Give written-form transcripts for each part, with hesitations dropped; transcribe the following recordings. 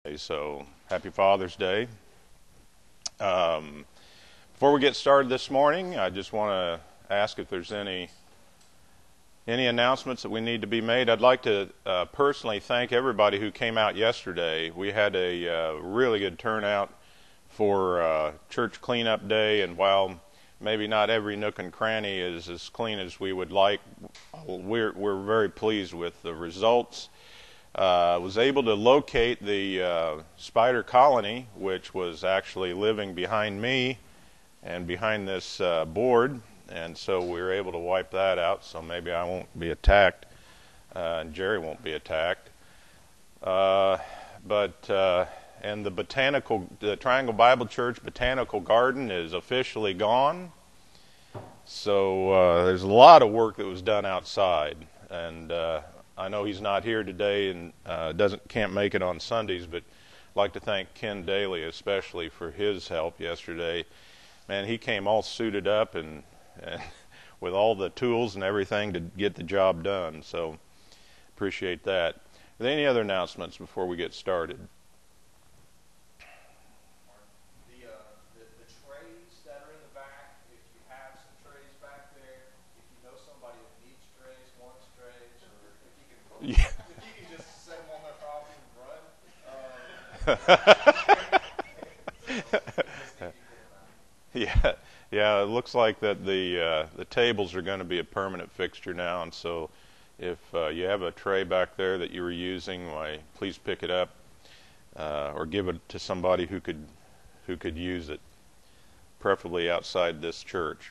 So happy Father's Day. Before we get started this morning, I just want to ask if there's any announcements that we need to be made. I'd like to personally thank everybody who came out yesterday. We had a really good turnout for church cleanup day, and while maybe not every nook and cranny is as clean as we would like, we're very pleased with the results. Was able to locate the spider colony, which was actually living behind me and behind this board, and so we were able to wipe that out, so maybe I won't be attacked, and Jerry won't be attacked. And the Triangle Bible Church Botanical Garden is officially gone, so there's a lot of work that was done outside, and I know he's not here today and can't make it on Sundays, but I'd like to thank Ken Daly especially for his help yesterday. Man, he came all suited up and with all the tools and everything to get the job done, so appreciate that. Are there any other announcements before we get started? Yeah. If you can just set them on their property and run. Yeah. It looks like that the tables are going to be a permanent fixture now, and so if you have a tray back there that you were using, why please pick it up or give it to somebody who could use it, preferably outside this church.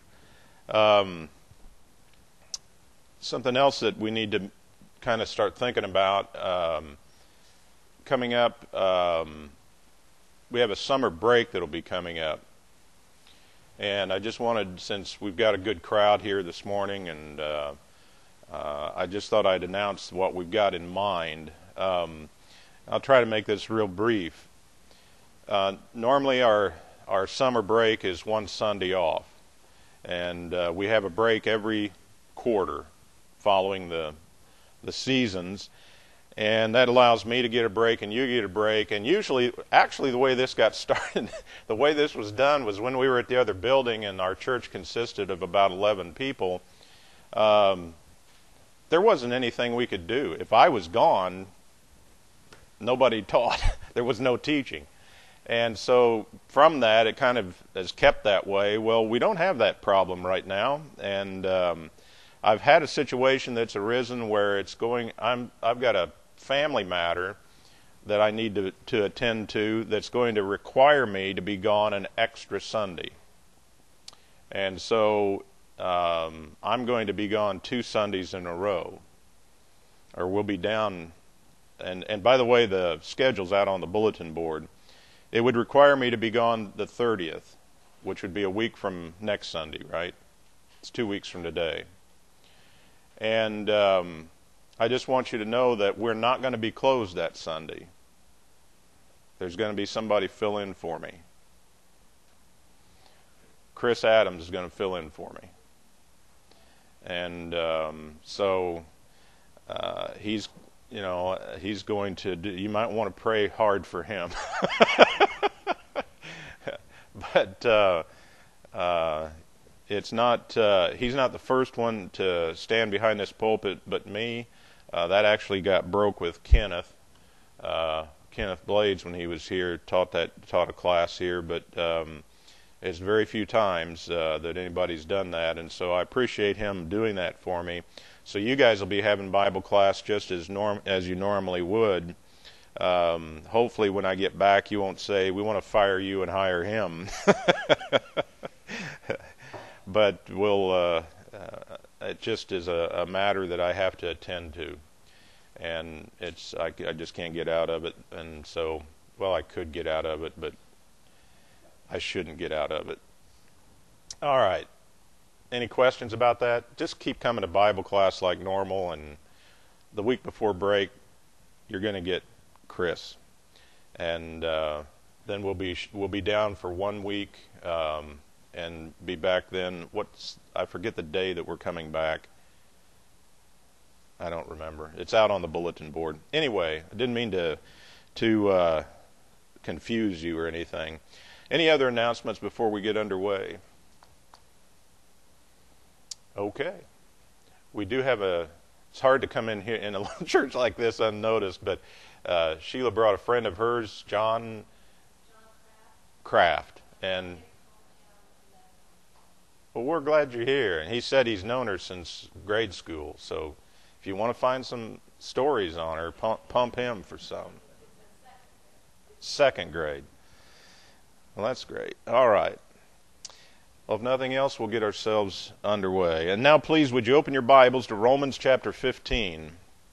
Something else that we need to kind of start thinking about coming up. We have a summer break that'll be coming up, and I just wanted, since we've got a good crowd here this morning, and I just thought I'd announce what we've got in mind. I'll try to make this real brief. Normally our summer break is one Sunday off, and we have a break every quarter following the seasons, and that allows me to get a break and you get a break. And usually, actually, the way this got started, the way this was done was when we were at the other building and our church consisted of about 11 people. There wasn't anything we could do. If I was gone, nobody taught. There was no teaching. And so from that, it kind of has kept that way. Well, we don't have that problem right now, and I've had a situation that's arisen where I've got a family matter that I need to attend to that's going to require me to be gone an extra Sunday. And so I'm going to be gone 2 Sundays in a row, or we'll be down. And by the way, the schedule's out on the bulletin board. It would require me to be gone the 30th, which would be a week from next Sunday, right? It's 2 weeks from today. And I just want you to know that we're not going to be closed that Sunday. There's going to be somebody fill in for me. Chris Adams is going to fill in for me. And so he's going to do, you might want to pray hard for him. But it's not. He's not the first one to stand behind this pulpit, but me. That actually got broke with Kenneth. Kenneth Blades, when he was here, taught a class here, but it's very few times that anybody's done that, and so I appreciate him doing that for me. So you guys will be having Bible class just as you normally would. Hopefully, when I get back, you won't say we want to fire you and hire him. But it just is a matter that I have to attend to, and I just can't get out of it. And so, well, I could get out of it, but I shouldn't get out of it. All right. Any questions about that? Just keep coming to Bible class like normal, and the week before break, you're going to get Chris, and then we'll be down for 1 week. And be back then. I forget the day that we're coming back. I don't remember. It's out on the bulletin board. Anyway, I didn't mean to confuse you or anything. Any other announcements before we get underway? Okay. We do have it's hard to come in here in a little church like this unnoticed, but Sheila brought a friend of hers, John Kraft, and well, we're glad you're here. And he said he's known her since grade school, so if you want to find some stories on her, pump him for some. Second grade. Well, that's great. All right. Well, if nothing else, we'll get ourselves underway. And now, please, would you open your Bibles to Romans chapter 15.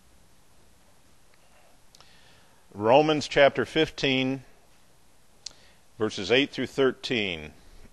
Romans chapter 15, verses 8 through 13.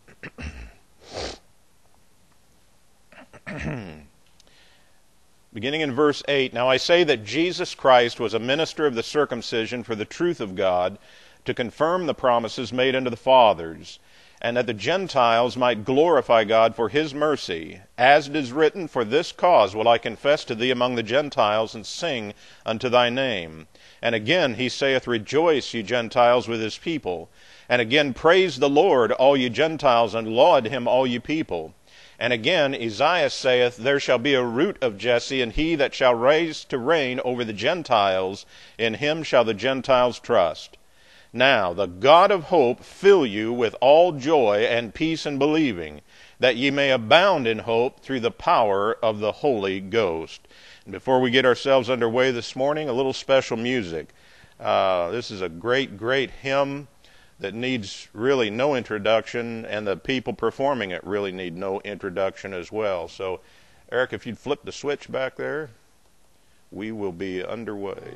Beginning in verse 8, "Now I say that Jesus Christ was a minister of the circumcision for the truth of God, to confirm the promises made unto the fathers, and that the Gentiles might glorify God for his mercy. As it is written, For this cause will I confess to thee among the Gentiles, and sing unto thy name. And again he saith, Rejoice, ye Gentiles, with his people. And again, Praise the Lord, all ye Gentiles, and laud him, all ye people. And again, Isaiah saith, There shall be a root of Jesse, and he that shall rise to reign over the Gentiles, in him shall the Gentiles trust. Now the God of hope fill you with all joy and peace in believing, that ye may abound in hope through the power of the Holy Ghost." And before we get ourselves underway this morning, a little special music. This is a great, great hymn that needs really no introduction, and the people performing it really need no introduction as well. So, Eric, if you'd flip the switch back there, we will be underway.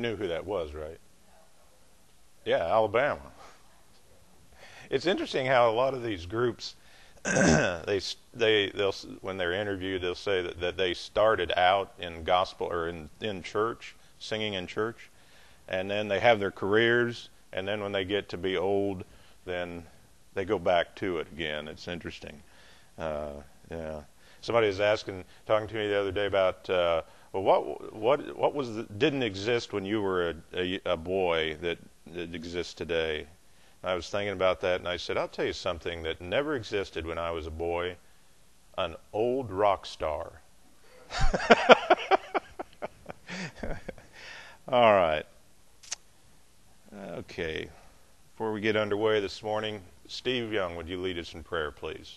knew who that was, right? Yeah, Alabama. It's interesting how a lot of these groups, they'll when they're interviewed, they'll say that they started out in gospel or in church, singing in church, and then they have their careers, and then when they get to be old, then they go back to it again. It's interesting. Yeah. Somebody was talking to me the other day about what didn't exist when you were a boy that exists today. I was thinking about that, and I said, I'll tell you something that never existed when I was a boy: an old rock star. All right. Okay. Before we get underway this morning, Steve Young, would you lead us in prayer, please?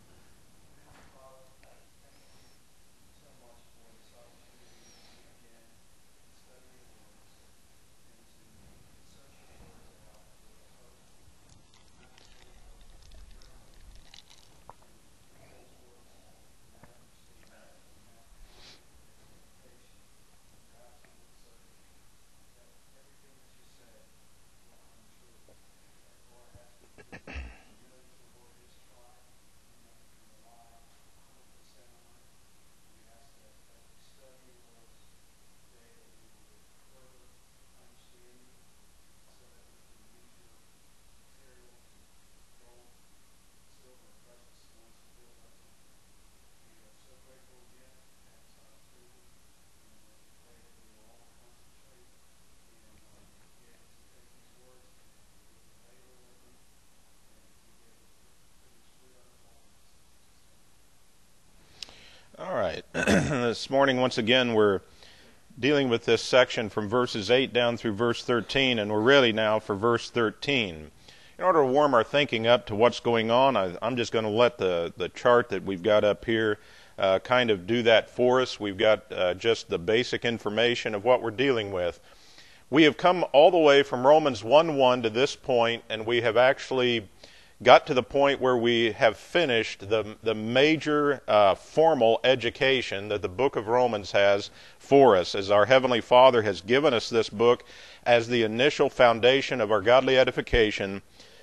All right. This morning, once again, we're dealing with this section from verses 8 down through verse 13, and we're ready now for verse 13. In order to warm our thinking up to what's going on, I'm just going to let the chart that we've got up here kind of do that for us. We've got just the basic information of what we're dealing with. We have come all the way from Romans 1:1 to this point, and we have actually got to the point where we have finished the major formal education that the book of Romans has for us, as our Heavenly Father has given us this book as the initial foundation of our godly edification.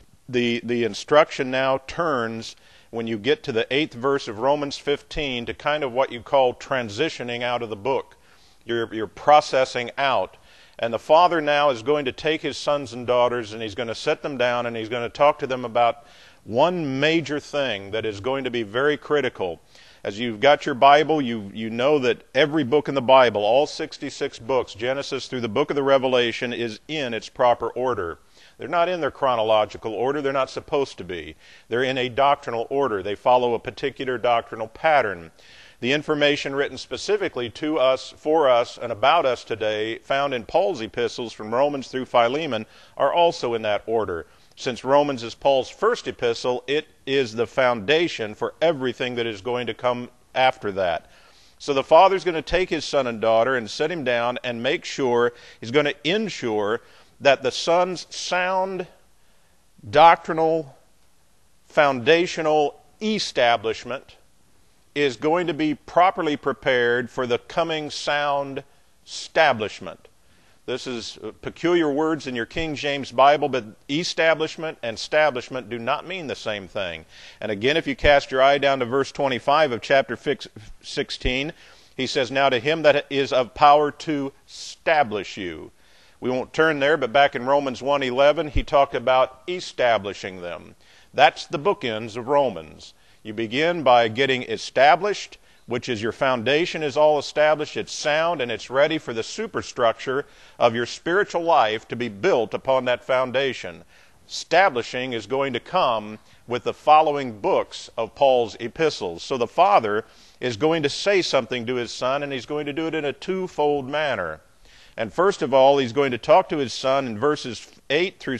The instruction now turns, when you get to the 8th verse of Romans 15, to kind of what you call transitioning out of the book. You're processing out. And the Father now is going to take His sons and daughters, and He's going to set them down, and He's going to talk to them about one major thing that is going to be very critical. As you've got your Bible, you know that every book in the Bible, all 66 books, Genesis through the book of the Revelation, is in its proper order. They're not in their chronological order. They're not supposed to be. They're in a doctrinal order. They follow a particular doctrinal pattern. The information written specifically to us, for us, and about us today, found in Paul's epistles from Romans through Philemon, are also in that order. Since Romans is Paul's first epistle, it is the foundation for everything that is going to come after that. So the Father's going to take His son and daughter and set him down and make sure, He's going to ensure that the Son's sound, doctrinal, foundational establishment is going to be properly prepared for the coming sound establishment. This is peculiar words in your King James Bible, but establishment and establishment do not mean the same thing. And again, if you cast your eye down to verse 25 of chapter 16, he says, "Now to Him that is of power to establish you." We won't turn there, but back in Romans 1:11, he talked about establishing them. That's the bookends of Romans. You begin by getting established, which is your foundation is all established, it's sound, and it's ready for the superstructure of your spiritual life to be built upon that foundation. Establishing is going to come with the following books of Paul's epistles. So the Father is going to say something to His Son, and He's going to do it in a twofold manner. And first of all, He's going to talk to His Son in verses 8 through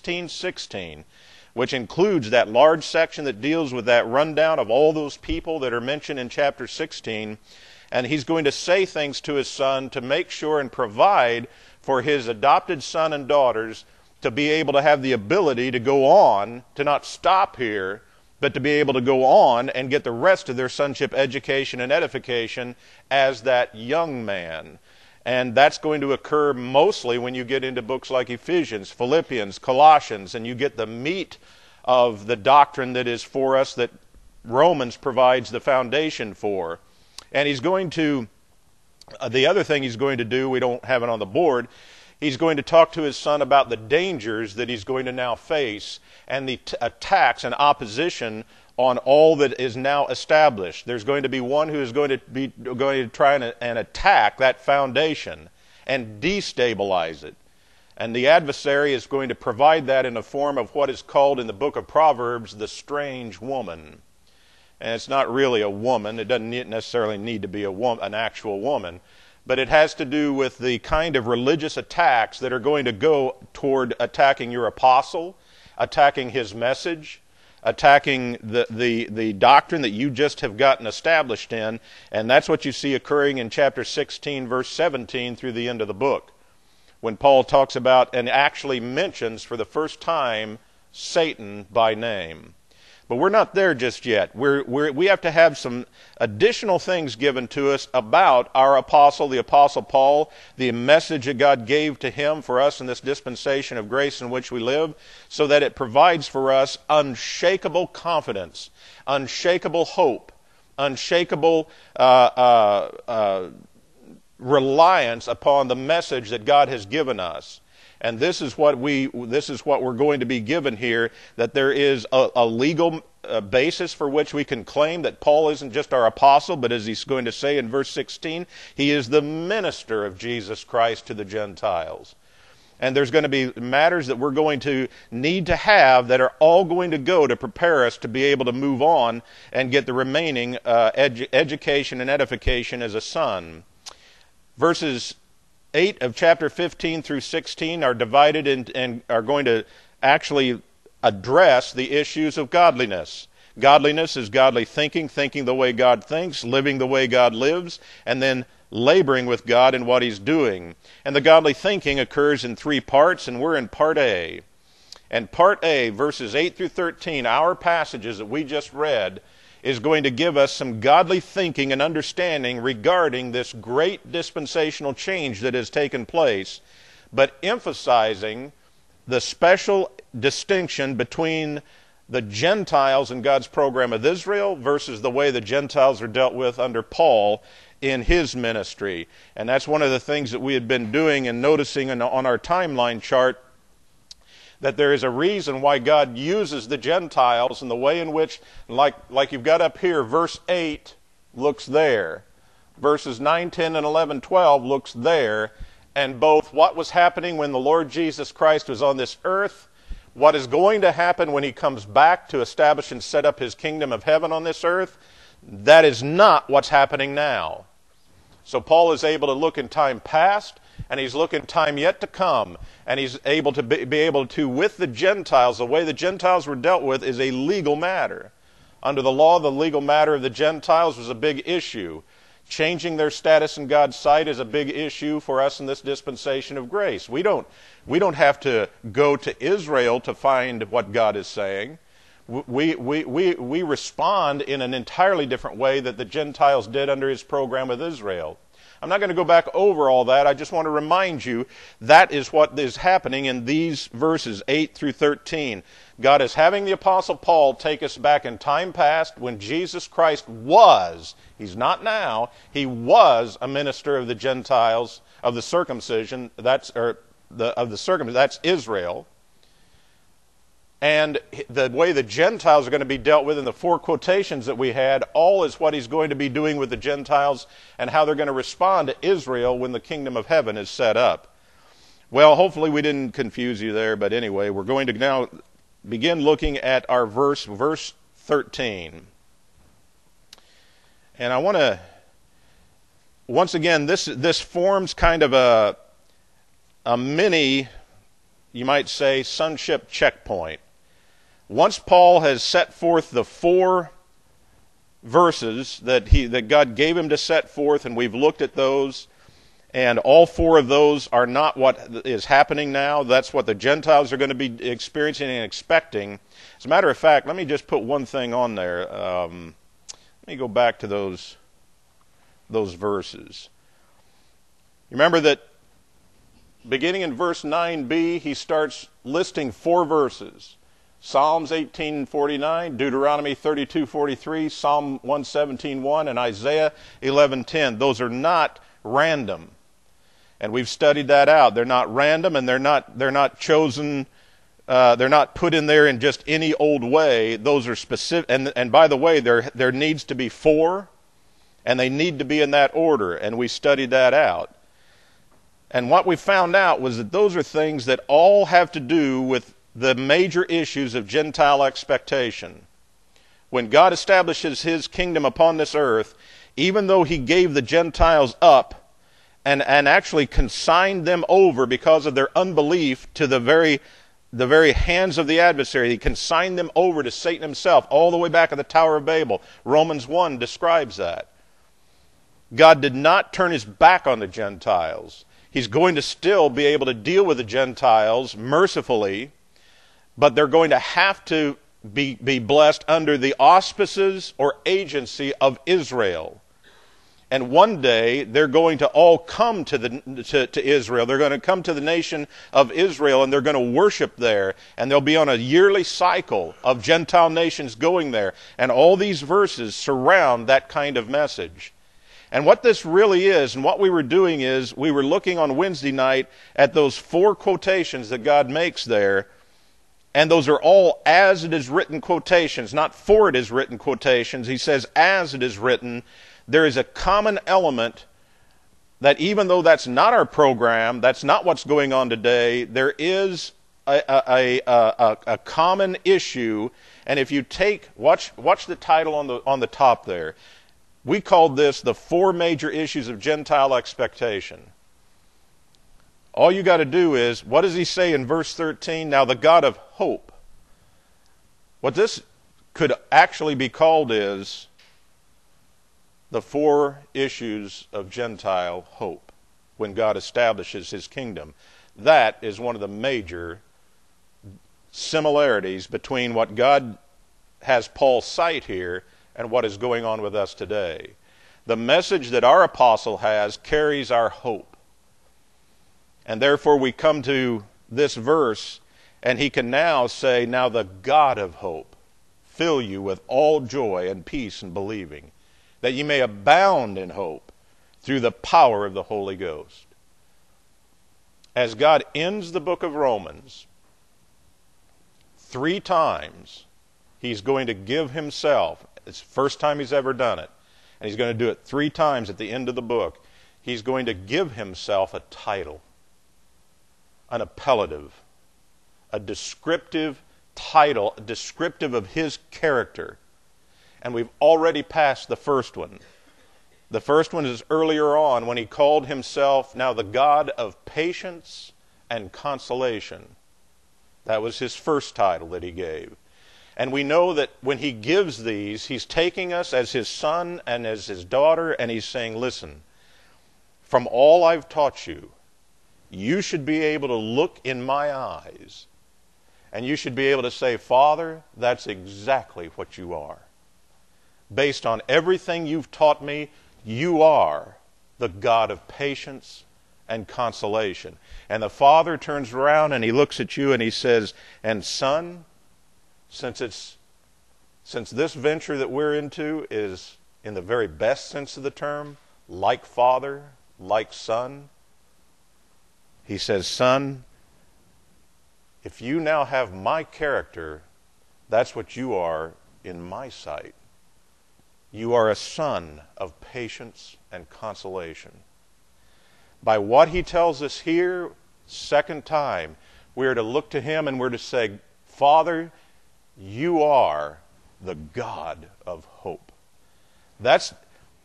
16:16. Which includes that large section that deals with that rundown of all those people that are mentioned in chapter 16. And He's going to say things to His Son to make sure and provide for His adopted son and daughters to be able to have the ability to go on, to not stop here, but to be able to go on and get the rest of their sonship education and edification as that young man. And that's going to occur mostly when you get into books like Ephesians, Philippians, Colossians, and you get the meat of the doctrine that is for us that Romans provides the foundation for. And he's going to, the other thing he's going to do, we don't have it on the board, he's going to talk to his son about the dangers that he's going to now face and the attacks and opposition on all that is now established. There's going to be one who is going to try and attack that foundation and destabilize it. And the adversary is going to provide that in the form of what is called in the book of Proverbs the strange woman. And it's not really a woman. It doesn't necessarily need to be an actual woman. But it has to do with the kind of religious attacks that are going to go toward attacking your apostle, attacking his message, attacking the doctrine that you just have gotten established in. And that's what you see occurring in chapter 16, verse 17 through the end of the book, when Paul talks about and actually mentions for the first time Satan by name. But we're not there just yet. We have to have some additional things given to us about our apostle, the Apostle Paul, the message that God gave to him for us in this dispensation of grace in which we live, so that it provides for us unshakable confidence, unshakable hope, unshakable reliance upon the message that God has given us. And this is what we're going to be given here, that there is a legal basis for which we can claim that Paul isn't just our apostle, but as he's going to say in verse 16, he is the minister of Jesus Christ to the Gentiles. And there's going to be matters that we're going to need to have that are all going to go to prepare us to be able to move on and get the remaining education and edification as a son. Verses 8 of chapter 15 through 16 are divided and are going to actually address the issues of godliness. Godliness is godly thinking, thinking the way God thinks, living the way God lives, and then laboring with God in what he's doing. And the godly thinking occurs in 3 parts, and we're in part A. And part A, verses 8 through 13, our passages that we just read, is going to give us some godly thinking and understanding regarding this great dispensational change that has taken place, but emphasizing the special distinction between the Gentiles in God's program of Israel versus the way the Gentiles are dealt with under Paul in his ministry. And that's one of the things that we had been doing and noticing on our timeline chart, that there is a reason why God uses the Gentiles in the way in which, like you've got up here, verse 8 looks there. Verses 9, 10, and 11, 12 looks there. And both what was happening when the Lord Jesus Christ was on this earth, what is going to happen when he comes back to establish and set up his kingdom of heaven on this earth, that is not what's happening now. So Paul is able to look in time past, and he's looking time yet to come, and he's able to be able to, with the Gentiles, the way the Gentiles were dealt with is a legal matter. Under the law, the legal matter of the Gentiles was a big issue. Changing their status in God's sight is a big issue for us in this dispensation of grace. We don't have to go to Israel to find what God is saying. We respond in an entirely different way that the Gentiles did under his program with Israel. I'm not going to go back over all that. I just want to remind you that is what is happening in these verses 8 through 13. God is having the Apostle Paul take us back in time past when Jesus Christ was, he's not now, he was a minister of the Gentiles, of the circumcision, that's Israel. And the way the Gentiles are going to be dealt with in the 4 quotations that we had, all is what he's going to be doing with the Gentiles and how they're going to respond to Israel when the kingdom of heaven is set up. Well, hopefully we didn't confuse you there, but anyway, we're going to now begin looking at our verse 13. And I want to, once again, this forms kind of a mini, you might say, sonship checkpoint. Once Paul has set forth the 4 verses that God gave him to set forth, and we've looked at those, and all 4 of those are not what is happening now. That's what the Gentiles are going to be experiencing and expecting. As a matter of fact, let me just put one thing on there. Let me go back to those verses. You remember that beginning in verse 9b, he starts listing 4 verses. Psalms 18:49, Deuteronomy 32:43, Psalm 117:1, and Isaiah 11:10. Those are not random. And we've studied that out. They're not random, and they're not chosen, they're not put in there in just any old way. Those are specific, and by the way, there needs to be 4, and they need to be in that order, and we studied that out. And what we found out was that those are things that all have to do with the major issues of Gentile expectation. When God establishes His kingdom upon this earth, even though He gave the Gentiles up and actually consigned them over because of their unbelief to the very hands of the adversary, He consigned them over to Satan himself all the way back at the Tower of Babel. Romans 1 describes that. God did not turn His back on the Gentiles. He's going to still be able to deal with the Gentiles mercifully, but they're going to have to be blessed under the auspices or agency of Israel. And one day, they're going to all come to Israel. They're going to come to the nation of Israel, and they're going to worship there. And they'll be on a yearly cycle of Gentile nations going there. And all these verses surround that kind of message. And what this really is, and what we were doing is, we were looking on Wednesday night at those 4 quotations that God makes there. And those are all as it is written quotations, not for it is written quotations. He says as it is written. There is a common element that even though that's not our program, that's not what's going on today, there is a common issue. And if you watch the title on the top there. We called this the 4 major issues of Gentile expectation. All you got to do is, what does he say in verse 13? Now the God of hope. What this could actually be called is the 4 issues of Gentile hope when God establishes His kingdom. That is one of the major similarities between what God has Paul cite here and what is going on with us today. The message that our apostle has carries our hope. And therefore we come to this verse, and he can now say, now the God of hope fill you with all joy and peace in believing, that ye may abound in hope through the power of the Holy Ghost. As God ends the book of Romans, 3 times He's going to give Himself. It's the first time He's ever done it. And He's going to do it 3 times at the end of the book. He's going to give Himself a title, an appellative, a descriptive title, descriptive of His character. And we've already passed the first one. The first one is earlier on when He called Himself now the God of patience and consolation. That was His first title that He gave. And we know that when He gives these, He's taking us as His son and as His daughter, and He's saying, listen, from all I've taught you, you should be able to look in my eyes, and you should be able to say, Father, that's exactly what you are. Based on everything you've taught me, you are the God of patience and consolation. And the Father turns around and He looks at you and He says, and son, since this venture that we're into is, in the very best sense of the term, like Father, like Son, He says, son, if you now have my character, that's what you are in my sight. You are a son of patience and consolation. By what He tells us here, second time, we are to look to Him and we're to say, Father, you are the God of hope. That's,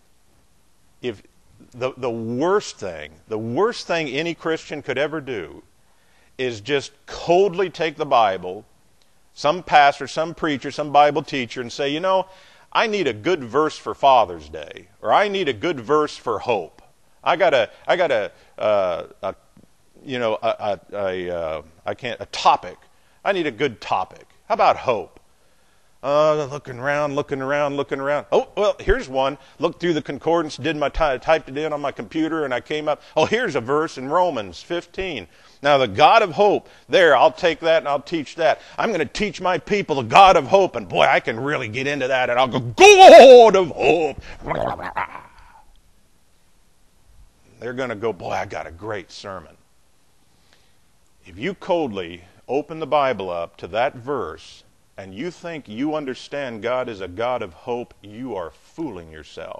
if the worst thing any Christian could ever do is just coldly take the Bible, some pastor, some preacher, some Bible teacher, and say, I need a good verse for Father's Day, or I need a good verse for hope. I got a topic. I need a good topic. How about hope? Looking around. Oh, well, here's one. Looked through the concordance, typed it in on my computer, and I came up. Oh, here's a verse in Romans 15. Now, the God of hope, I'll take that and I'll teach that. I'm going to teach my people the God of hope, and boy, I can really get into that, and I'll go, God of hope. They're going to go, boy, I got a great sermon. If you coldly open the Bible up to that verse, and you think you understand God is a God of hope, you are fooling yourself.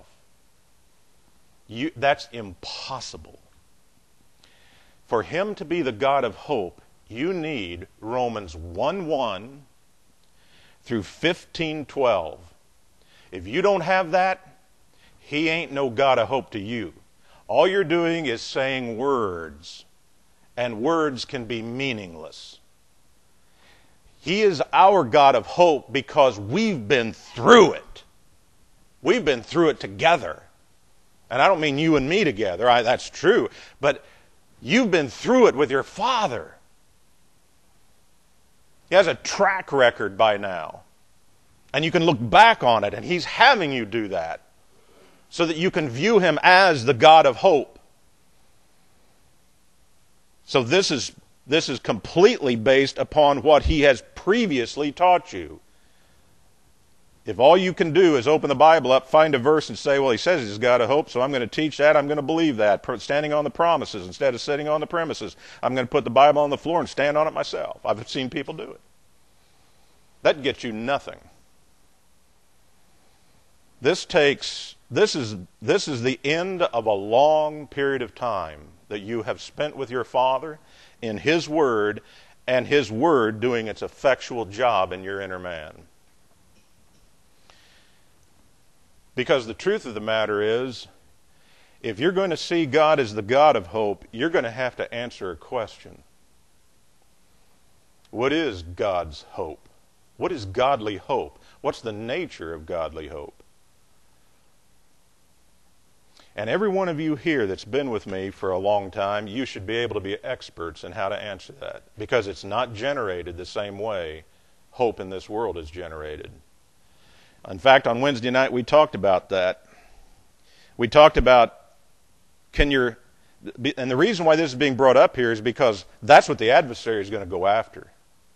That's impossible. For him to be the God of hope, you need Romans 1:1 through 15:12. If you don't have that, he ain't no God of hope to you. All you're doing is saying words, and words can be meaningless. He is our God of hope because we've been through it. We've been through it together. And I don't mean you and me together. That's true. But you've been through it with your Father. He has a track record by now. And you can look back on it, and he's having you do that so that you can view him as the God of hope. So this is completely based upon what he has previously taught you. If all you can do is open the Bible up, find a verse and say, well, he says he's God of hope, so I'm going to teach that, I'm going to believe that. Standing on the promises instead of sitting on the premises. I'm going to put the Bible on the floor and stand on it myself. I've seen people do it. That gets you nothing. This is the end of a long period of time that you have spent with your Father in his Word, and his Word doing its effectual job in your inner man. Because the truth of the matter is, if you're going to see God as the God of hope, you're going to have to answer a question. What is God's hope? What is godly hope? What's the nature of godly hope? And every one of you here that's been with me for a long time, you should be able to be experts in how to answer that. Because it's not generated the same way hope in this world is generated. In fact, on Wednesday night we talked about that. We talked about, and the reason why this is being brought up here is because that's what the adversary is going to go after.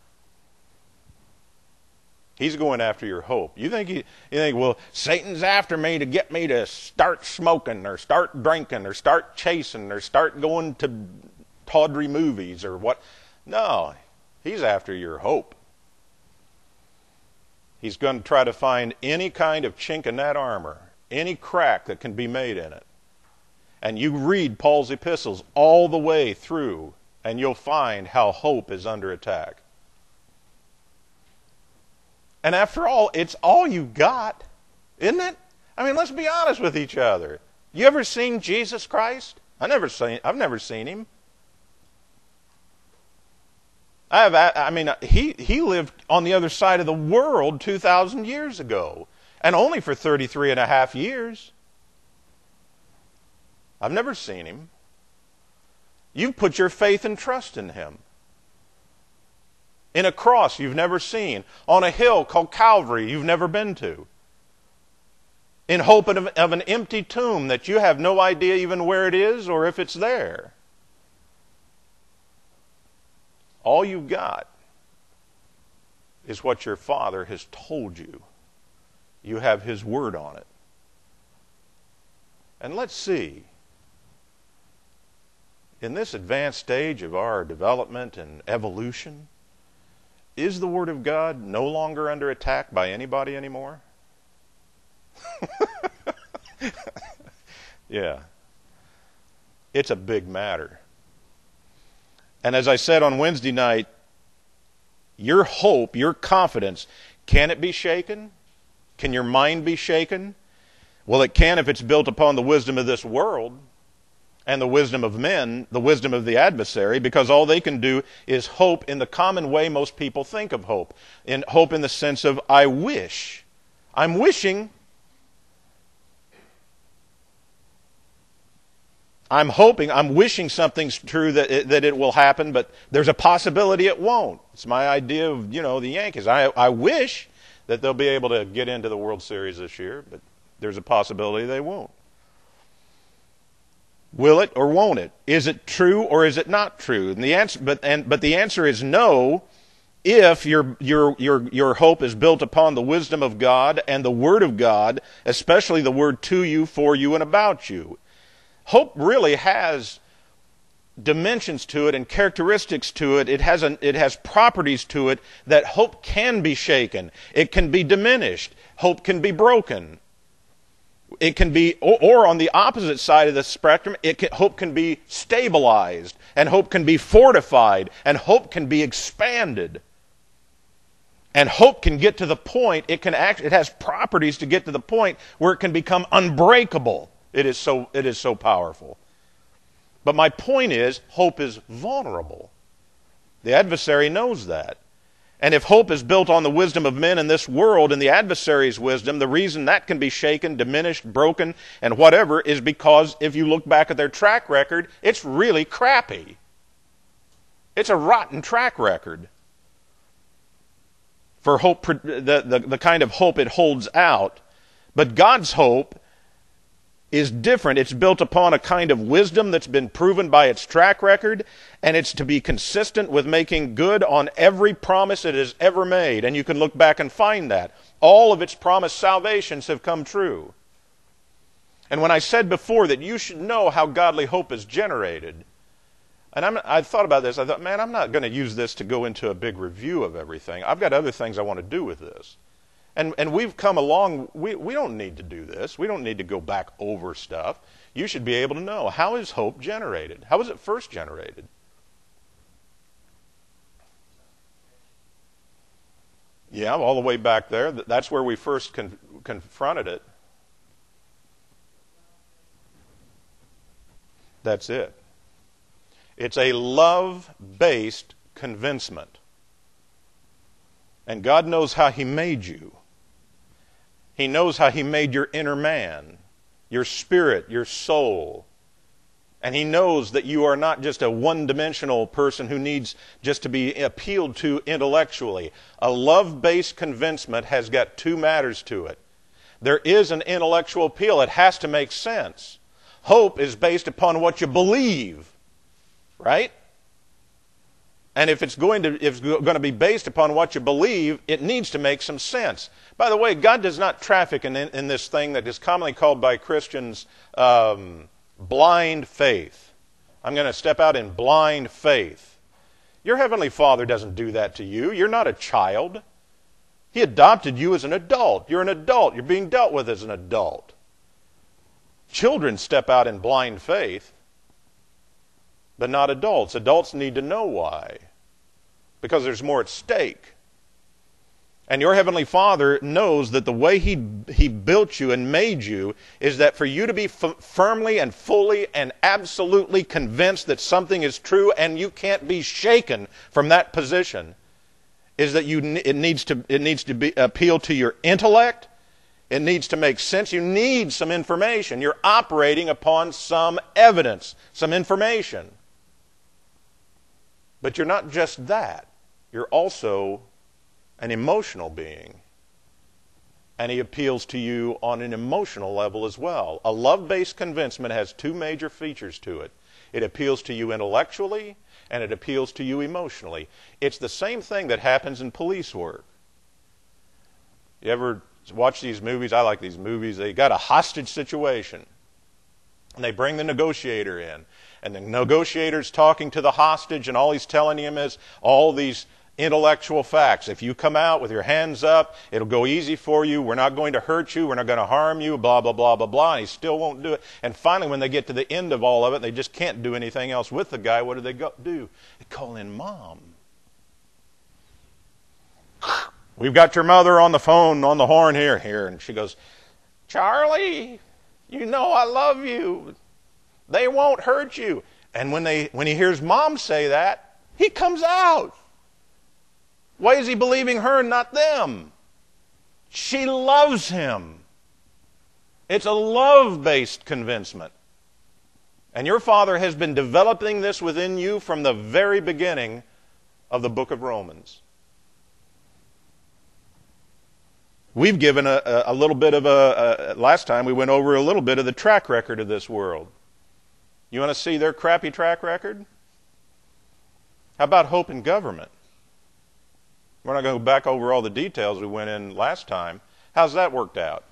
He's going after your hope. You think, well, Satan's after me to get me to start smoking or start drinking or start chasing or start going to tawdry movies or what? No, he's after your hope. He's going to try to find any kind of chink in that armor, any crack that can be made in it. And you read Paul's epistles all the way through, and you'll find how hope is under attack. And after all, it's all you got, isn't it? I mean, let's be honest with each other. You ever seen Jesus Christ? I've never seen him. He lived on the other side of the world 2,000 years ago, and only for 33 and a half years. I've never seen him. You've put your faith and trust in him. In a cross you've never seen. On a hill called Calvary you've never been to. In hope of an empty tomb that you have no idea even where it is or if it's there. All you've got is what your Father has told you. You have his word on it. And let's see, in this advanced stage of our development and evolution, is the Word of God no longer under attack by anybody anymore? Yeah. It's a big matter. And as I said on Wednesday night, your hope, your confidence, can it be shaken? Can your mind be shaken? Well, it can if it's built upon the wisdom of this world and the wisdom of men, the wisdom of the adversary, because all they can do is hope in the common way most people think of hope. In hope in the sense of, I wish. I'm wishing. I'm hoping, I'm wishing something's true that it will happen, but there's a possibility it won't. It's my idea of, the Yankees. I wish that they'll be able to get into the World Series this year, but there's a possibility they won't. Will it or won't it? Is it true or is it not true? And the answer, but the answer is no, if your hope is built upon the wisdom of God and the Word of God, especially the Word to you, for you, and about you. Hope really has dimensions to it and characteristics to it. It has properties to it that hope can be shaken. It can be diminished. Hope can be broken. It can be, or on the opposite side of the spectrum, hope can be stabilized, and hope can be fortified, and hope can be expanded. And hope can get to the point, it has properties to get to the point where it can become unbreakable. It is so powerful. But my point is, hope is vulnerable. The adversary knows that. And if hope is built on the wisdom of men in this world and the adversary's wisdom, the reason that can be shaken, diminished, broken, and whatever is because if you look back at their track record, it's really crappy. It's a rotten track record for hope, the kind of hope it holds out. But God's hope is different. It's built upon a kind of wisdom that's been proven by its track record, and it's to be consistent with making good on every promise it has ever made. And you can look back and find that. All of its promised salvations have come true. And when I said before that you should know how godly hope is generated, and I thought about this, I thought, man, I'm not going to use this to go into a big review of everything. I've got other things I want to do with this. And we've come along, we don't need to do this. We don't need to go back over stuff. You should be able to know, how is hope generated? How was it first generated? Yeah, all the way back there. That's where we first confronted it. That's it. It's a love-based convincement. And God knows how He made you. He knows how He made your inner man, your spirit, your soul. And He knows that you are not just a one-dimensional person who needs just to be appealed to intellectually. A love-based convincement has got two matters to it. There is an intellectual appeal. It has to make sense. Hope is based upon what you believe, right? And if it's going to be based upon what you believe, it needs to make some sense. By the way, God does not traffic in this thing that is commonly called by Christians blind faith. I'm going to step out in blind faith. Your Heavenly Father doesn't do that to you. You're not a child. He adopted you as an adult. You're an adult. You're being dealt with as an adult. Children step out in blind faith, but not adults. Adults need to know why, because there's more at stake. And your Heavenly Father knows that the way He built you and made you is that for you to be firmly and fully and absolutely convinced that something is true and you can't be shaken from that position, is that it needs to be appeal to your intellect. It needs to make sense. You need some information. You're operating upon some evidence, some information. But you're not just that. You're also an emotional being. And He appeals to you on an emotional level as well. A love-based convincement has two major features to it. It appeals to you intellectually, and it appeals to you emotionally. It's the same thing that happens in police work. You ever watch these movies? I like these movies. They got a hostage situation, and they bring the negotiator in. And the negotiator's talking to the hostage, and all he's telling him is all these intellectual facts. If you come out with your hands up, it'll go easy for you. We're not going to hurt you. We're not going to harm you, blah, blah, blah, blah, blah. And he still won't do it. And finally, when they get to the end of all of it, they just can't do anything else with the guy. What do? They call in Mom. We've got your mother on the phone, on the horn here. And she goes, Charlie, you know I love you. They won't hurt you. And when he hears Mom say that, he comes out. Why is he believing her and not them? She loves him. It's a love-based convincement. And your Father has been developing this within you from the very beginning of the book of Romans. We've given a little bit of last time we went over a little bit of the track record of this world. You want to see their crappy track record? How about hope in government? We're not going to go back over all the details we went in last time. How's that worked out?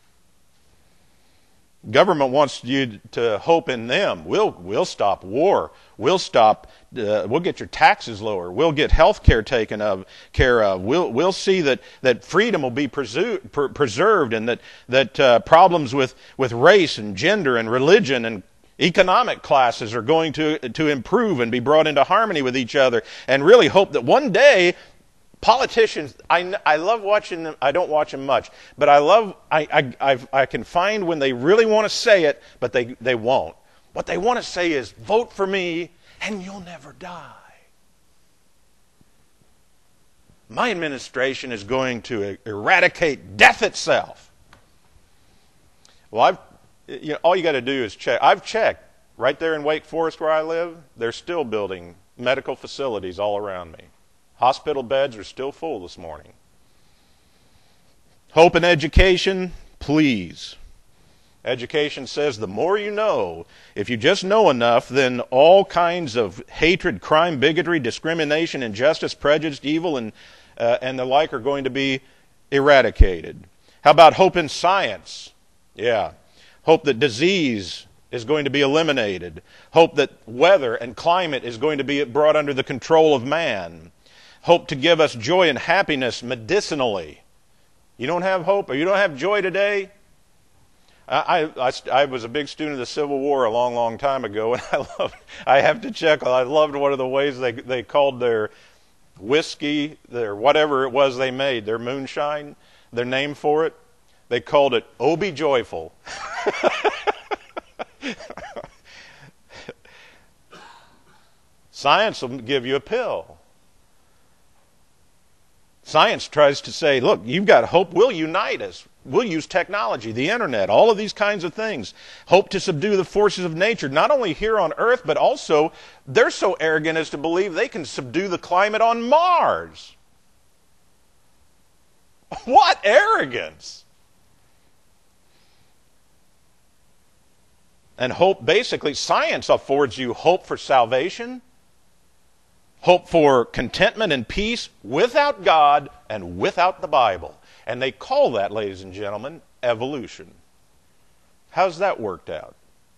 Government wants you to hope in them. We'll stop war. We'll get your taxes lower. We'll get health care taken care of. We'll see that freedom will be preserved, and that problems with race and gender and religion and economic classes are going to improve and be brought into harmony with each other, and really hope that one day politicians, I love watching them. I don't watch them much, but I can find when they really want to say it, but they won't. What they want to say is, vote for me and you'll never die. My administration is going to eradicate death itself. Well, all you got to do is check. I've checked right there in Wake Forest where I live. They're still building medical facilities all around me. Hospital beds are still full this morning. Hope in education, please. Education says the more you know. If you just know enough, then all kinds of hatred, crime, bigotry, discrimination, injustice, prejudice, evil, and the like are going to be eradicated. How about hope in science? Yeah. Hope that disease is going to be eliminated. Hope that weather and climate is going to be brought under the control of man. Hope to give us joy and happiness medicinally. You don't have hope, or you don't have joy today? I was a big student of the Civil War a long, long time ago, and I have to check. I loved one of the ways they called their whiskey, their whatever it was they made, their moonshine, their name for it. They called it "Oh Be Joyful." Science will give you a pill. Science tries to say, look, you've got hope. We'll unite us. We'll use technology, the internet, all of these kinds of things. Hope to subdue the forces of nature, not only here on Earth, but also they're so arrogant as to believe they can subdue the climate on Mars. What arrogance! And hope, basically, science affords you hope for salvation, hope for contentment and peace without God and without the Bible. And they call that, ladies and gentlemen, evolution. How's that worked out?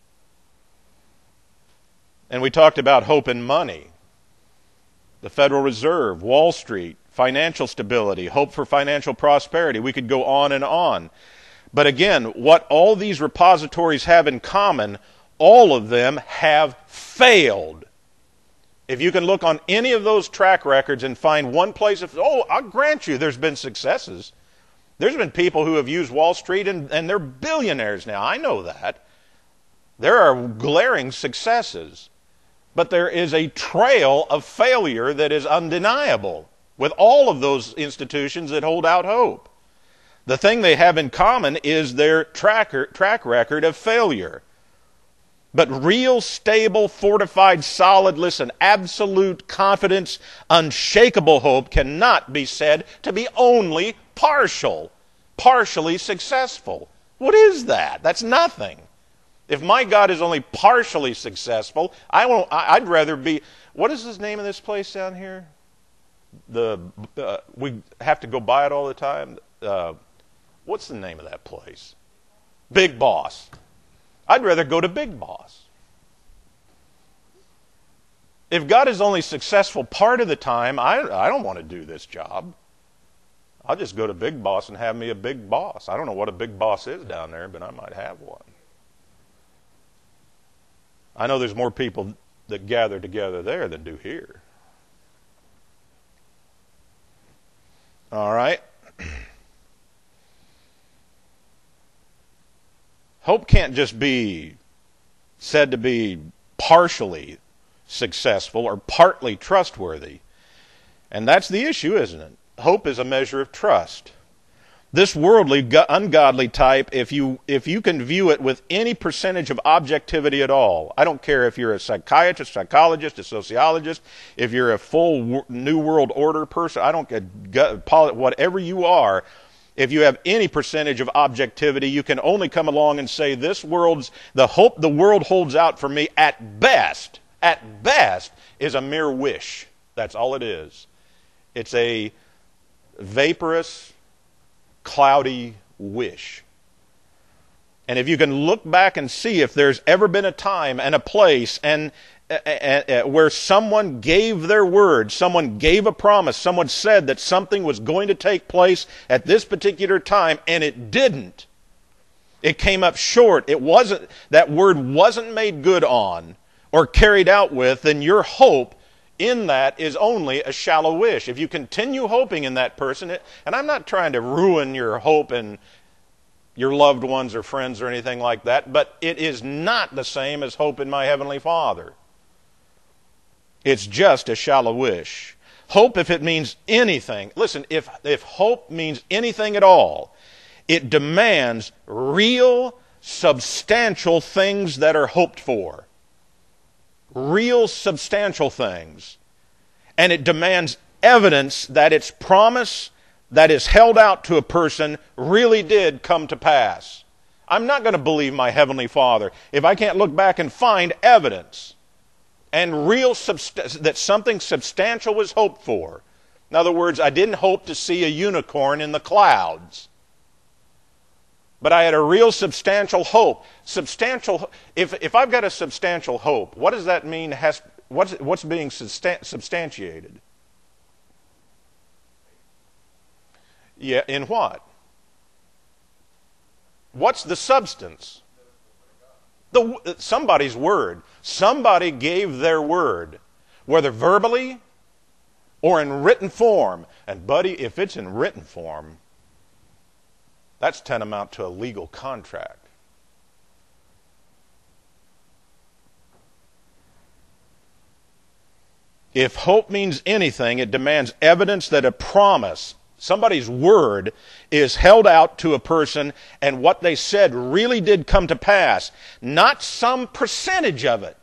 And we talked about hope in money. The Federal Reserve, Wall Street, financial stability, hope for financial prosperity. We could go on and on. But again, what all these repositories have in common, all of them have failed. If you can look on any of those track records and find one place, I'll grant you there's been successes. There's been people who have used Wall Street and they're billionaires now. I know that. There are glaring successes. But there is a trail of failure that is undeniable with all of those institutions that hold out hope. The thing they have in common is their track record of failure. But real, stable, fortified, solid, absolute confidence, unshakable hope cannot be said to be only partially successful. What is that? That's nothing. If my God is only partially successful, I'd rather be. What is the name of this place down here? We have to go by it all the time. What's the name of that place? Big Boss. I'd rather go to Big Boss. If God is only successful part of the time, I don't want to do this job. I'll just go to Big Boss and have me a big boss. I don't know what a big boss is down there, but I might have one. I know there's more people that gather together there than do here. All right. Hope can't just be said to be partially successful or partly trustworthy. And that's the issue, isn't it? Hope is a measure of trust. This worldly, ungodly type, if you can view it with any percentage of objectivity at all, I don't care if you're a psychiatrist, psychologist, a sociologist, if you're a full New World Order person, I don't care, whatever you are, if you have any percentage of objectivity, you can only come along and say the hope the world holds out for me at best, is a mere wish. That's all it is. It's a vaporous, cloudy wish. And if you can look back and see if there's ever been a time and a place and where someone gave their word, someone gave a promise, someone said that something was going to take place at this particular time and it didn't. It came up short. That word wasn't made good on or carried out with, then your hope in that is only a shallow wish. If you continue hoping in that person, and I'm not trying to ruin your hope in your loved ones or friends or anything like that, but it is not the same as hope in my Heavenly Father. It's just a shallow wish. Hope, if it means anything, listen, if hope means anything at all, it demands real, substantial things that are hoped for. Real, substantial things. And it demands evidence that its promise that is held out to a person really did come to pass. I'm not going to believe my Heavenly Father if I can't look back and find evidence and that something substantial was hoped for. In other words, I didn't hope to see a unicorn in the clouds, but I had a real substantial hope. If I've got a substantial hope, what does that mean? What's being substantiated? Yeah, in what? What's the substance? Somebody's word. Somebody gave their word, whether verbally or in written form. And buddy, if it's in written form, that's tantamount to a legal contract. If hope means anything, it demands evidence that a promise, somebody's word, is held out to a person and what they said really did come to pass. Not some percentage of it,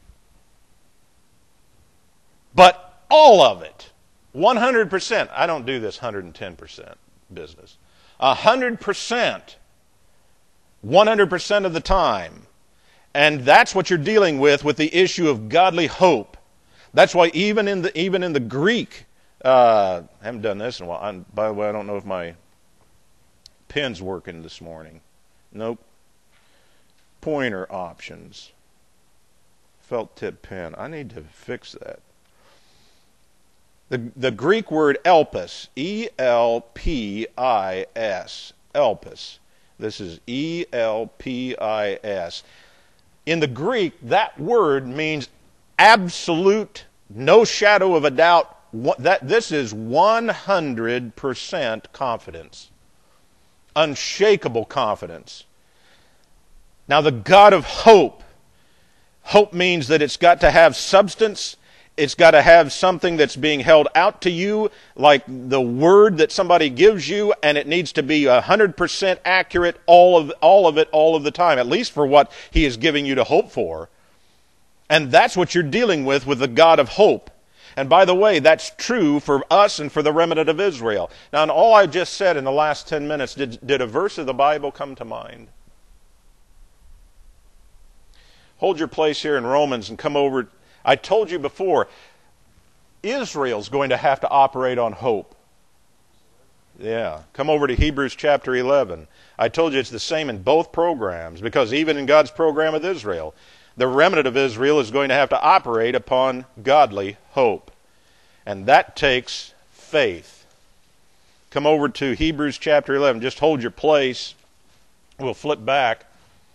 but all of it. 100%. I don't do this 110% business. 100%. 100% of the time. And that's what you're dealing with the issue of godly hope. That's why even in the Greek, I haven't done this in a while. By the way, I don't know if my pen's working this morning. Nope. Pointer options. Felt tip pen. I need to fix that. The Greek word elpis, E-L-P-I-S, elpis. This is E-L-P-I-S. In the Greek, that word means absolute, no shadow of a doubt. This is 100% confidence. Unshakable confidence. Now, the God of hope. Hope means that it's got to have substance. It's got to have something that's being held out to you, like the word that somebody gives you, and it needs to be 100% accurate all of it, all of the time, at least for what He is giving you to hope for. And that's what you're dealing with the God of hope. And by the way, that's true for us and for the remnant of Israel. Now, in all I just said in the last 10 minutes, did a verse of the Bible come to mind? Hold your place here in Romans and come over. I told you before, Israel's going to have to operate on hope. Yeah. Come over to Hebrews chapter 11. I told you it's the same in both programs, because even in God's program with Israel, the remnant of Israel is going to have to operate upon godly hope. And that takes faith. Come over to Hebrews chapter 11. Just hold your place. We'll flip back.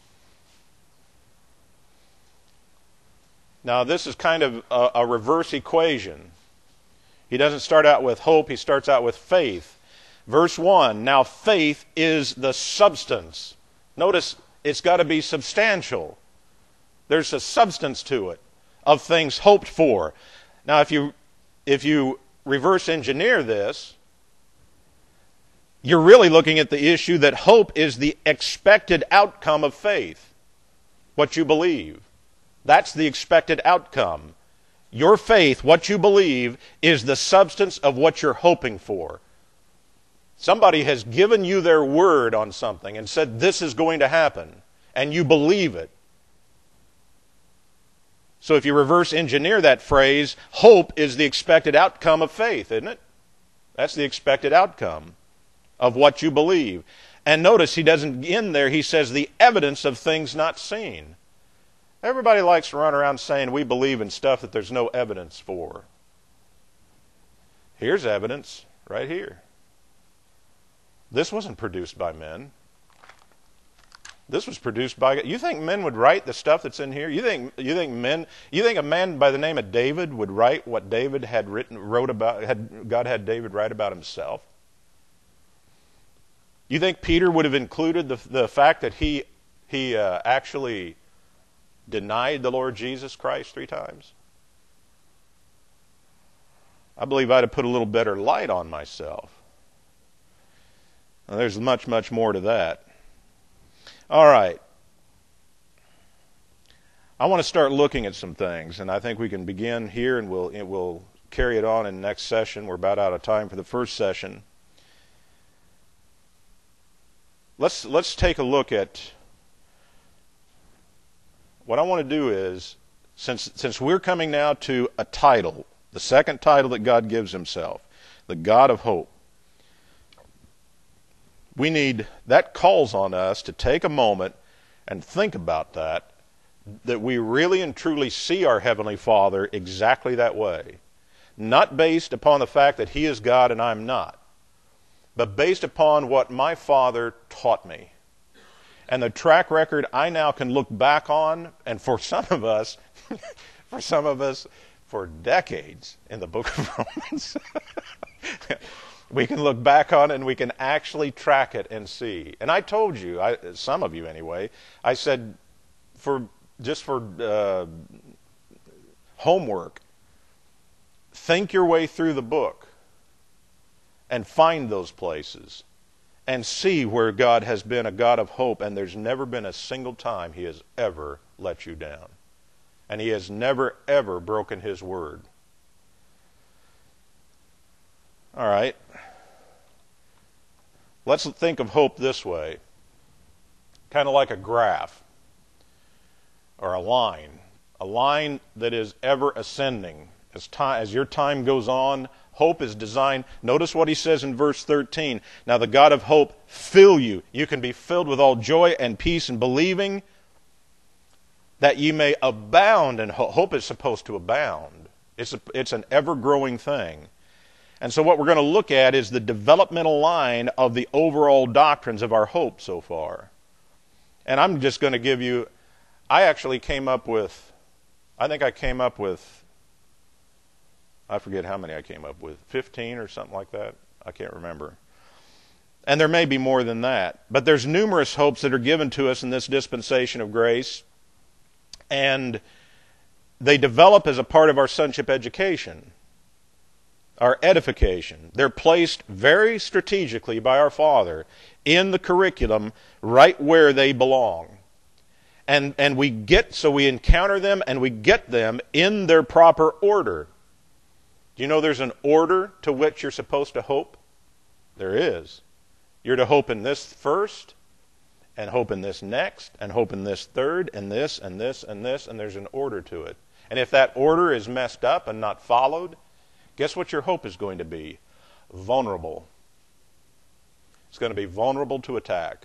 Now, this is kind of a reverse equation. He doesn't start out with hope, he starts out with faith. Verse 1, now faith is the substance. Notice, it's got to be substantial. There's a substance to it of things hoped for. Now, if you reverse engineer this, you're really looking at the issue that hope is the expected outcome of faith. What you believe. That's the expected outcome. Your faith, what you believe, is the substance of what you're hoping for. Somebody has given you their word on something and said this is going to happen, and you believe it. So if you reverse engineer that phrase, hope is the expected outcome of faith, isn't it? That's the expected outcome of what you believe. And notice he doesn't end there. He says the evidence of things not seen. Everybody likes to run around saying we believe in stuff that there's no evidence for. Here's evidence right here. This wasn't produced by men. This was produced by God. You think men would write the stuff that's in here? You think a man by the name of David would write what David wrote about? God had David write about himself? You think Peter would have included the fact that he actually denied the Lord Jesus Christ 3 times? I believe I'd have put a little better light on myself. Now, there's much, much more to that. All right. I want to start looking at some things, and I think we can begin here, and we'll carry it on in the next session. We're about out of time for the first session. Let's take a look at what I want to do is, since we're coming now to a title, the second title that God gives himself, the God of hope. That calls on us to take a moment and think about that we really and truly see our Heavenly Father exactly that way. Not based upon the fact that He is God and I'm not, but based upon what my Father taught me. And the track record I now can look back on, and for some of us, for decades in the book of Romans, we can look back on it and we can actually track it and see. And I told you, some of you anyway, I said, for homework, think your way through the book and find those places and see where God has been a God of hope, and there's never been a single time He has ever let you down. And He has never, ever broken His word. All right. Let's think of hope this way. Kind of like a graph or a line that is ever ascending. As your time goes on, hope is designed. Notice what he says in verse 13. Now the God of hope fill you. You can be filled with all joy and peace in believing, that ye may abound in hope. Hope is supposed to abound. It's an ever-growing thing. And so what we're going to look at is the developmental line of the overall doctrines of our hope so far. And I'm just going to give you, I came up with, I forget how many I came up with, 15 or something like that. I can't remember. And there may be more than that. But there's numerous hopes that are given to us in this dispensation of grace. And they develop as a part of our sonship education, our edification. They're placed very strategically by our Father in the curriculum right where they belong. And we encounter them and we get them in their proper order. Do you know there's an order to which you're supposed to hope? There is. You're to hope in this first, and hope in this next, and hope in this third, and this, and this, and this, and there's an order to it. And if that order is messed up and not followed, guess what your hope is going to be? Vulnerable. It's going to be vulnerable to attack.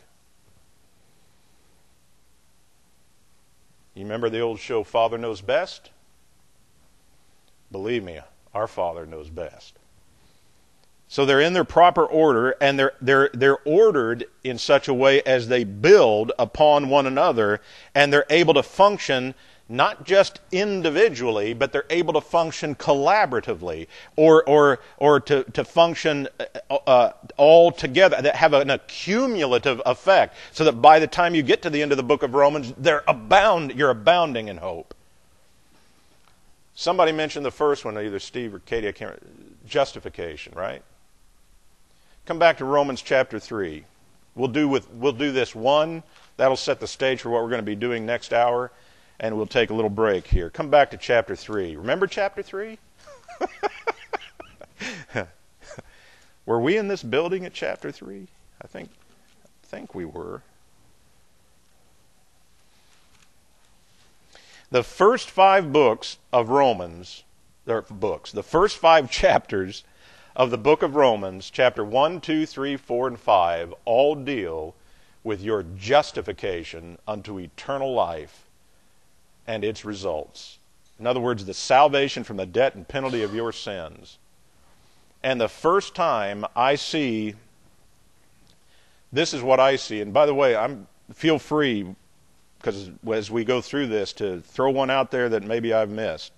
You remember the old show, Father Knows Best? Believe me, our Father knows best. So they're in their proper order, and they're ordered in such a way as they build upon one another, and they're able to function not just individually, but they're able to function collaboratively, or to function all together, that have an accumulative effect, so that by the time you get to the end of the book of Romans, you're abounding in hope. Somebody mentioned the first one, either Steve or Katie, I can't remember, justification, right? Come back to Romans chapter 3. We'll do this one. That'll set the stage for what we're going to be doing next hour, and we'll take a little break here. Come back to chapter 3. Remember chapter 3? Were we in this building at chapter 3? I think we were. The first 5 books of Romans, the first 5 chapters of the book of Romans, chapter 1, 2, 3, 4, and 5, all deal with your justification unto eternal life and its results. In other words, the salvation from the debt and penalty of your sins. And the first time I see, this is what I see. And by the way, feel free, because as we go through this, to throw one out there that maybe I've missed.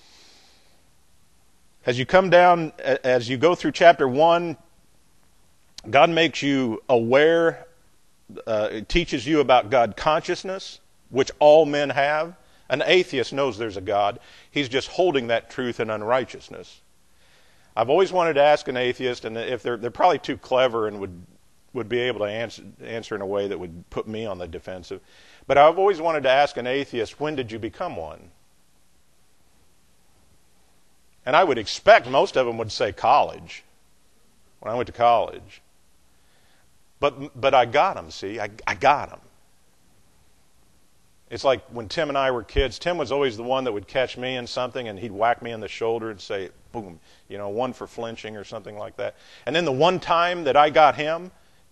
As you come down, as you go through chapter 1, God makes you aware, teaches you about God consciousness, which all men have. An atheist knows there's a God. He's just holding that truth in unrighteousness. I've always wanted to ask an atheist, and if they're probably too clever and would be able to answer in a way that would put me on the defensive. But I've always wanted to ask an atheist, when did you become one? And I would expect most of them would say college, when I went to college. But I got them, see? I got them. It's like when Tim and I were kids, Tim was always the one that would catch me in something, and he'd whack me in the shoulder and say, boom, one for flinching or something like that. And then the one time that I got him,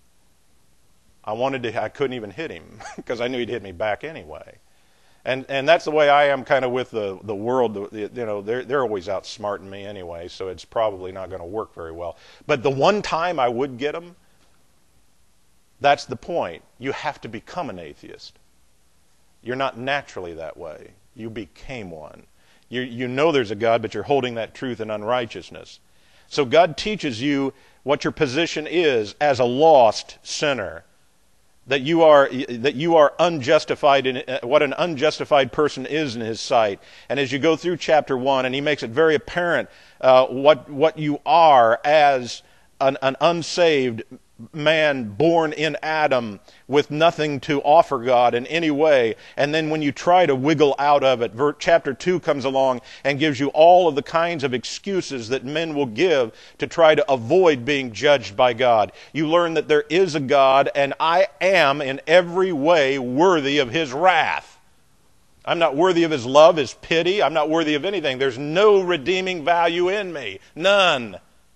I couldn't even hit him because I knew he'd hit me back anyway. And that's the way I am kind of with the world. They're always outsmarting me anyway, so it's probably not going to work very well. But the one time I would get them, that's the point. You have to become an atheist. You're not naturally that way. You became one. You know there's a God, but you're holding that truth in unrighteousness. So God teaches you what your position is as a lost sinner. That you are unjustified in what an unjustified person is in His sight. And as you go through chapter 1, and He makes it very apparent what you are as an unsaved man born in Adam with nothing to offer God in any way. And then when you try to wiggle out of it, chapter 2 comes along and gives you all of the kinds of excuses that men will give to try to avoid being judged by God. You learn that there is a God, and I am in every way worthy of His wrath. I'm not worthy of His love, His pity. I'm not worthy of anything. There's no redeeming value in me. None.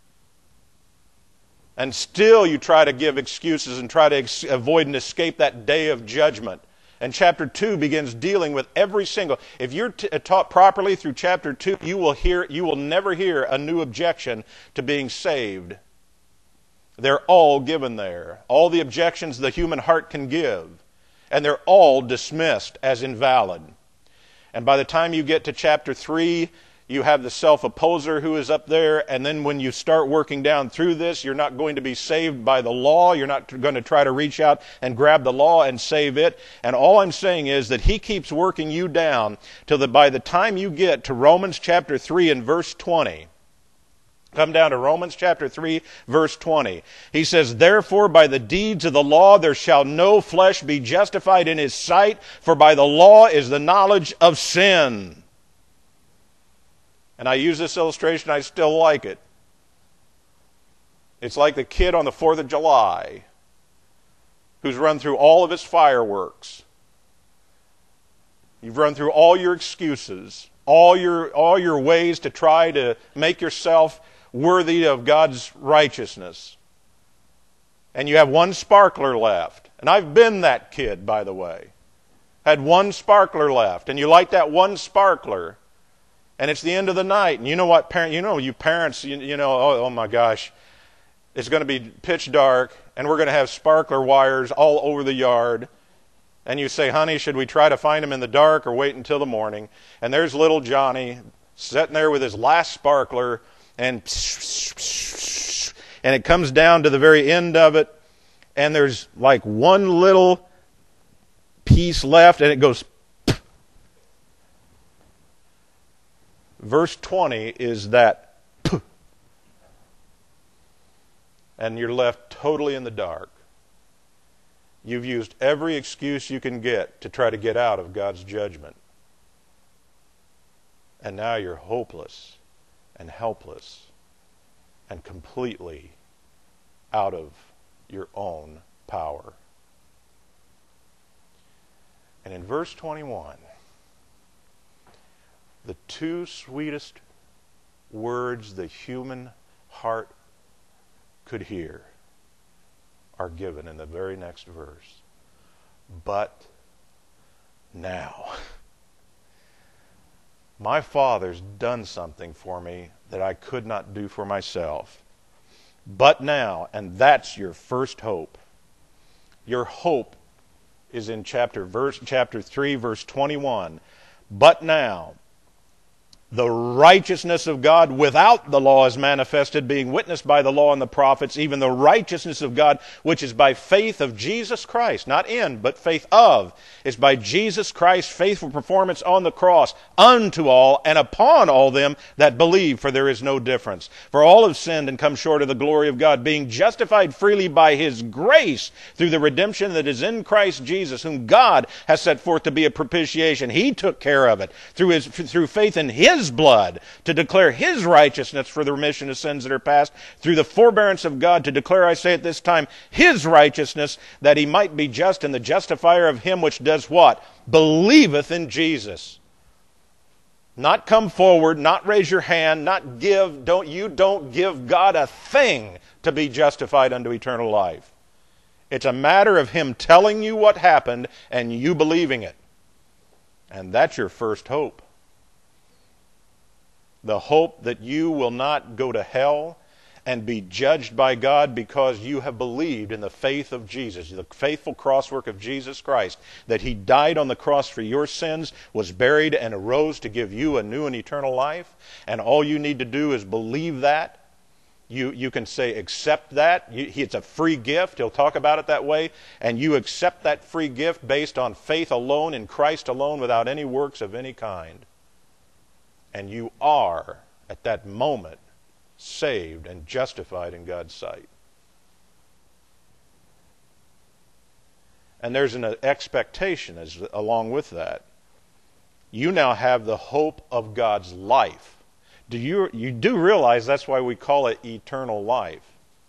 And still you try to give excuses and try to avoid and escape that day of judgment. And chapter 2 begins dealing with every single... If you're taught properly through chapter 2, you will never hear a new objection to being saved. They're all given there. All the objections the human heart can give. And they're all dismissed as invalid. And by the time you get to chapter 3... you have the self-opposer who is up there, and then when you start working down through this, you're not going to be saved by the law. You're not going to try to reach out and grab the law and save it. And all I'm saying is that He keeps working you down till that by the time you get to Romans chapter 3 and verse 20, come down to Romans chapter 3, verse 20. He says, "Therefore by the deeds of the law there shall no flesh be justified in His sight, for by the law is the knowledge of sin." And I use this illustration, I still like it. It's like the kid on the 4th of July who's run through all of his fireworks. You've run through all your excuses, all your ways to try to make yourself worthy of God's righteousness. And you have one sparkler left. And I've been that kid, by the way. Had one sparkler left. And you light that one sparkler. And it's the end of the night. And you know what, you parents, oh my gosh, it's going to be pitch dark, and we're going to have sparkler wires all over the yard. And you say, honey, should we try to find them in the dark or wait until the morning? And there's little Johnny sitting there with his last sparkler, and it comes down to the very end of it, and there's like one little piece left, and it goes. Verse 20 is that, and you're left totally in the dark. You've used every excuse you can get to try to get out of God's judgment. And now you're hopeless and helpless and completely out of your own power. And in verse 21, the two sweetest words the human heart could hear are given in the very next verse. But now, my Father's done something for me that I could not do for myself. But now, and that's your first hope. Your hope is in chapter 3, verse 21. But now, the righteousness of God without the law is manifested, being witnessed by the law and the prophets, even the righteousness of God, which is by faith of Jesus Christ, not in, but faith of, is by Jesus Christ's faithful performance on the cross, unto all and upon all them that believe, for there is no difference. For all have sinned and come short of the glory of God, being justified freely by His grace through the redemption that is in Christ Jesus, whom God has set forth to be a propitiation. He took care of it through faith in His blood, to declare His righteousness for the remission of sins that are past, through the forbearance of God, to declare, I say at this time, His righteousness, that He might be just and the justifier of him which does what? Believeth in Jesus. Not come forward, not raise your hand, not give. You don't give God a thing to be justified unto eternal life. It's a matter of Him telling you what happened and you believing it. And that's your first hope. The hope that you will not go to hell and be judged by God because you have believed in the faith of Jesus, the faithful crosswork of Jesus Christ, that He died on the cross for your sins, was buried, and arose to give you a new and eternal life. And all you need to do is believe that. You can say, accept that. It's a free gift. He'll talk about it that way. And you accept that free gift based on faith alone in Christ alone, without any works of any kind. And you are, at that moment, saved and justified in God's sight. And there's an expectation along with that. You now have the hope of God's life. You do realize that's why we call it eternal life.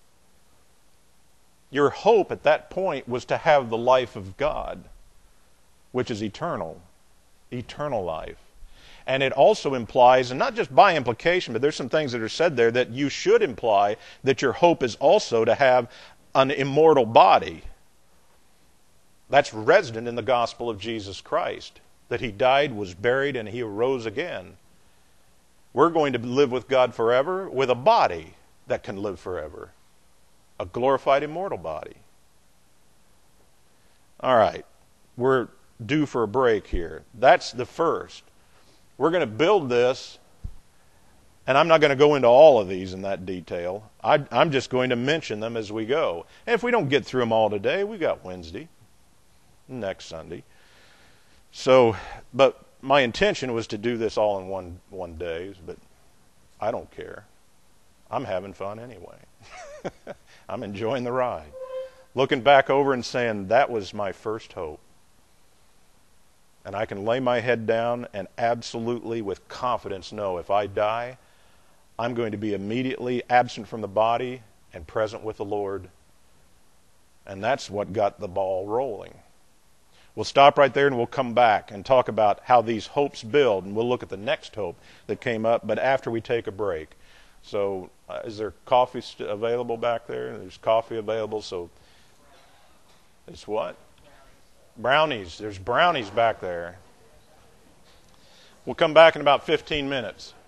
Your hope at that point was to have the life of God, which is eternal life. And it also implies, and not just by implication, but there's some things that are said there that you should imply that your hope is also to have an immortal body. That's resident in the gospel of Jesus Christ, that He died, was buried, and He arose again. We're going to live with God forever with a body that can live forever, a glorified immortal body. All right, we're due for a break here. That's the first. We're going to build this, and I'm not going to go into all of these in that detail. I'm just going to mention them as we go. And if we don't get through them all today, we got Wednesday, next Sunday. So, but my intention was to do this all in one day, but I don't care. I'm having fun anyway. I'm enjoying the ride. Looking back over and saying, that was my first hope. And I can lay my head down and absolutely with confidence know if I die, I'm going to be immediately absent from the body and present with the Lord. And that's what got the ball rolling. We'll stop right there and we'll come back and talk about how these hopes build. And we'll look at the next hope that came up, but after we take a break. So is there coffee available back there? There's coffee available, so it's what? Brownies. There's brownies back there. We'll come back in about 15 minutes.